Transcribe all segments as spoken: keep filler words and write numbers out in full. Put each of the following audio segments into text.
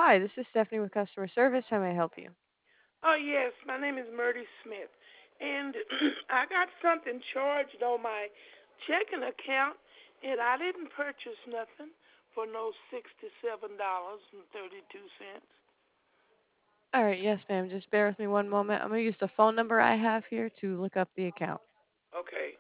Hi, this is Stephanie with customer service. How may I help you? Oh, yes, my name is Murdy Smith. And I got something charged on my checking account, and I didn't purchase nothing for no sixty-seven dollars and thirty-two cents. All right, yes, ma'am. Just bear with me one moment. I'm going to use the phone number I have here to look up the account. Okay.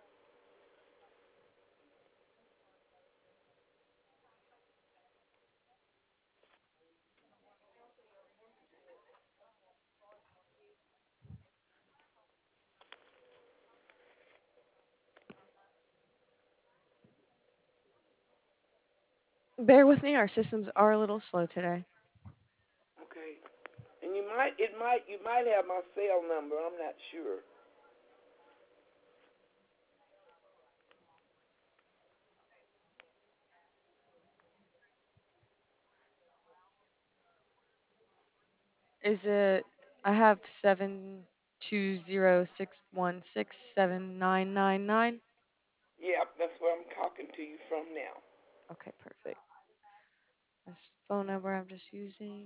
Bear with me. Our systems are a little slow today. Okay. And you might, it might, you might have my cell number. I'm not sure. Is it? I have seven two zero six one six seven nine nine nine. Yep, that's where I'm talking to you from now. Okay, perfect. That's the phone number I'm just using.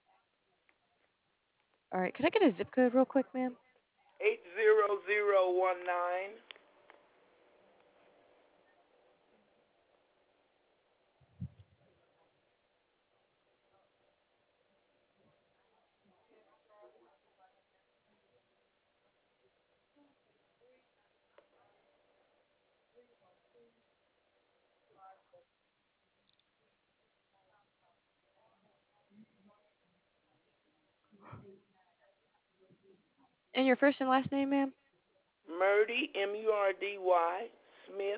All right, can I get a zip code real quick, ma'am? Eight zero zero one nine. And your first and last name, ma'am? Murdy, M U R D Y, Smith,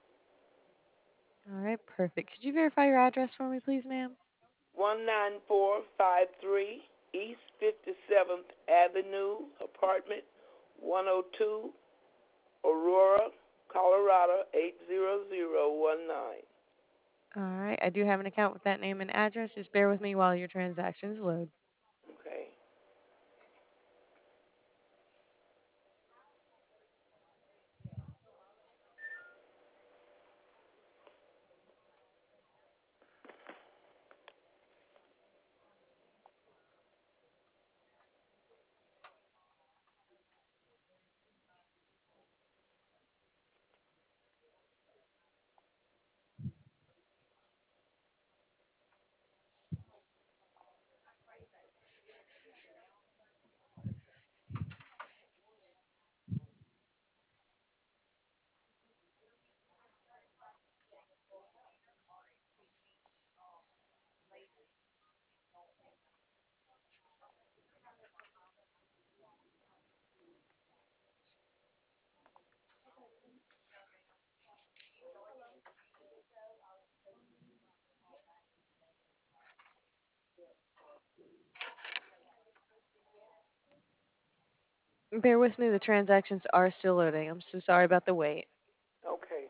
All right, perfect. Could you verify your address for me, please, ma'am? one nine four five three East fifty-seventh Avenue, apartment one oh two, Aurora, Colorado eight zero zero one nine. All right, I do have an account with that name and address. Just bear with me while your transactions load. Okay. Bear with me, the transactions are still loading. I'm so sorry about the wait. Okay.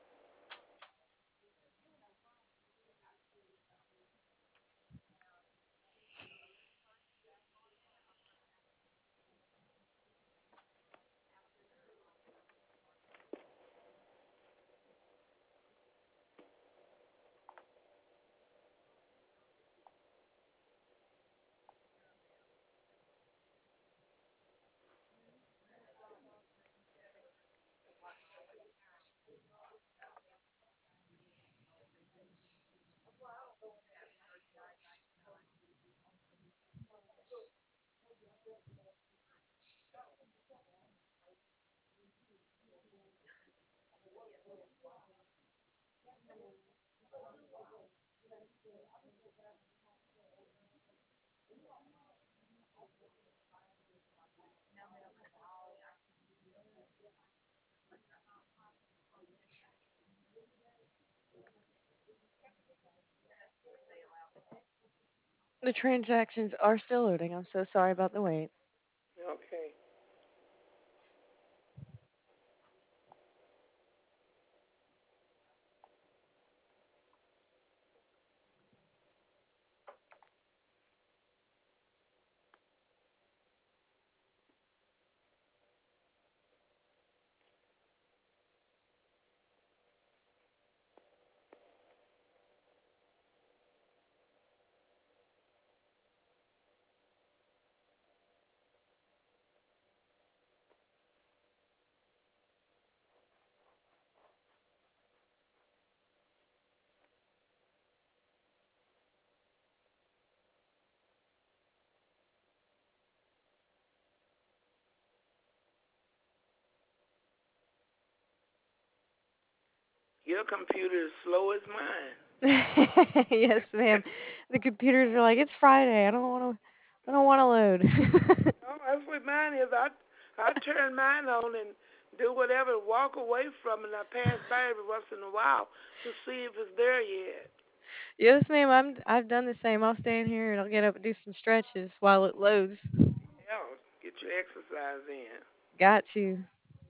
The transactions are still loading. I'm so sorry about the wait. Okay. Your computer is slow as mine. Yes, ma'am. The computers are like, it's Friday. I don't want to. I don't want to load. Oh, that's what mine is. I I turn mine on and do whatever, walk away from it, and I pass by every once in a while to see if it's there yet. Yes, ma'am. I'm. I've done the same. I'll stay in here and I'll get up and do some stretches while it loads. Yeah, get your exercise in. Got to.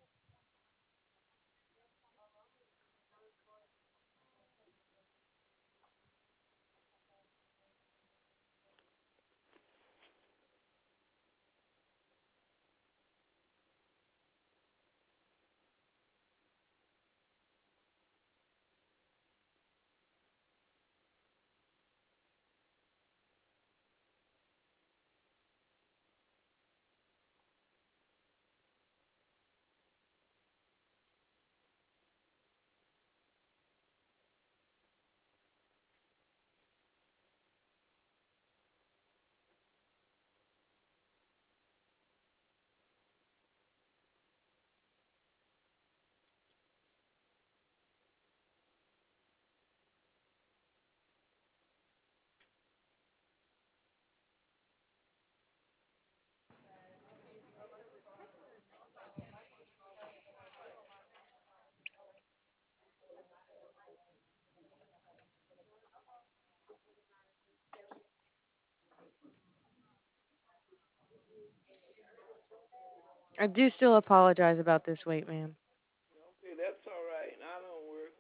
I do still apologize about this weight, ma'am. Okay, that's all right. I don't work.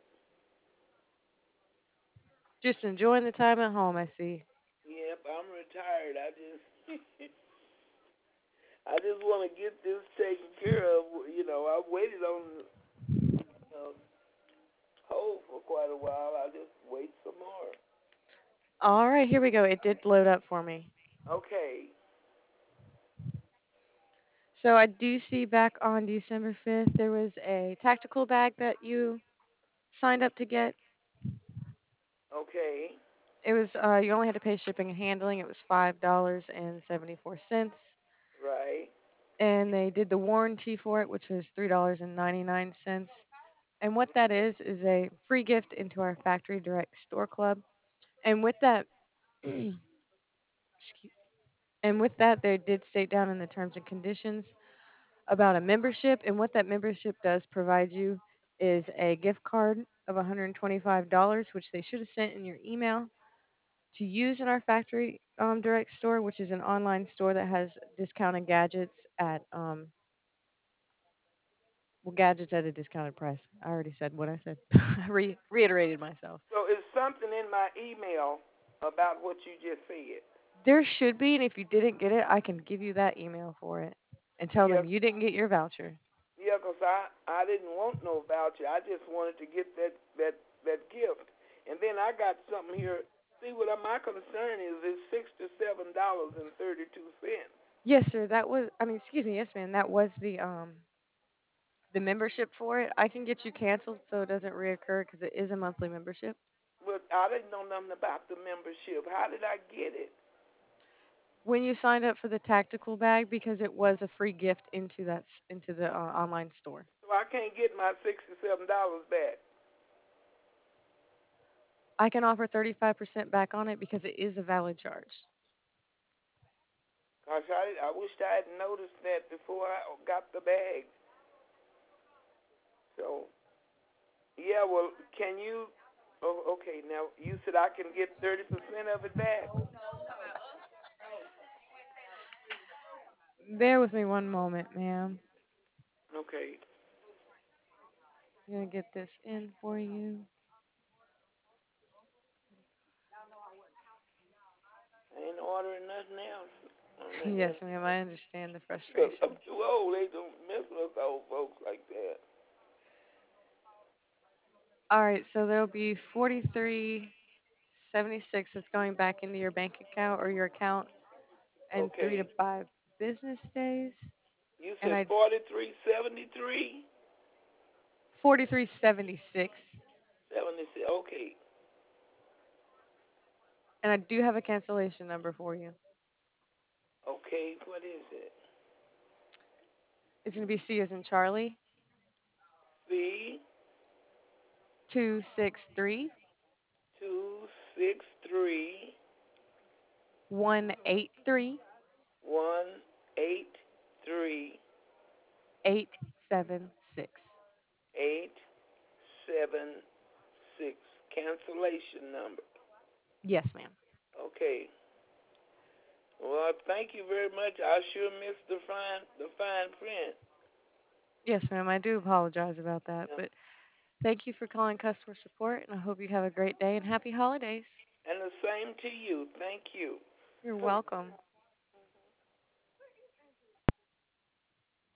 Just enjoying the time at home, I see. Yep, I'm retired. I just I just want to get this taken care of. You know, I waited on uh, hold for quite a while. I just wait some more. All right, here we go. It did load up for me. Okay, So I do see back on December fifth, there was a tactical bag that you signed up to get. okay, It was, uh, you only had to pay shipping and handling. It was five dollars and seventy-four cents. right. And they did the warranty for it, which was three dollars and ninety-nine cents. And what that is, is a free gift into our Factory Direct Store Club. And with that, excuse- and with that, they did state down in the terms and conditions about a membership. And what that membership does provide you is a gift card of one hundred twenty-five dollars, which they should have sent in your email to use in our factory um, direct store, which is an online store that has discounted gadgets at um, well, gadgets at a discounted price. I already said what I said. I re- reiterated myself. So it's something in my email about what you just said. There should be, and if you didn't get it, I can give you that email for it and tell Yeah, them you didn't get your voucher. yeah, 'cause I I didn't want no voucher. I just wanted to get that that that gift. And then I got something here. See what my concern is is sixty seven dollars and thirty two cents. Yes, sir. That was. I mean, excuse me. Yes, ma'am. That was the um the membership for it. I can get you canceled so it doesn't reoccur because it is a monthly membership. But I didn't know nothing about the membership. How did I get it? When you signed up for the tactical bag, because it was a free gift into that s- into the uh, online store. So I can't get my sixty seven dollars back. I can offer thirty-five percent back on it because it is a valid charge. Gosh, I I wished I had noticed that before I got the bag. So yeah, well, can you? Oh, okay. Now you said I can get thirty percent of it back. Bear with me one moment, ma'am. Okay. I'm gonna get this in for you. I ain't ordering nothing else. I'm not Yes, that. ma'am. I understand the Because I'm frustration. too old. They don't mess with us old folks like that. All right, so there'll be forty-three seventy-six that's going back into your bank account or your account in three to Okay. five business days. You And said I forty three seventy three? forty-three seventy-six. seventy six. Okay. And I do have a cancellation number for you. Okay. What is it? It's gonna be C as in Charlie, C two six three, two six three one eight three, one eight three eight seven six. eight seven six. Cancellation number. Yes, ma'am. Okay. Well, thank you very much. I sure missed the fine the fine print. Yes, ma'am. I do apologize about that, Yeah. but thank you for calling customer support, and I hope you have a great day and happy holidays. And the same to you. Thank you. You're So welcome.